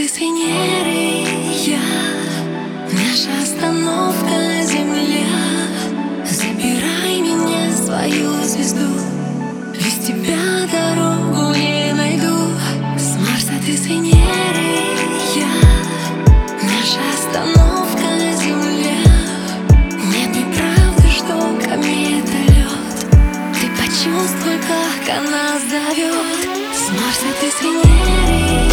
ты с Венеры, наша остановка Земля. Забирай меня, свою звезду, без тебя дорогу не найду. С Марса ты с Венеры, наша остановка Земля. Нет, неправда, что комета лед. Ты почувствуй, как она зовет. С Марса ты с Венеры.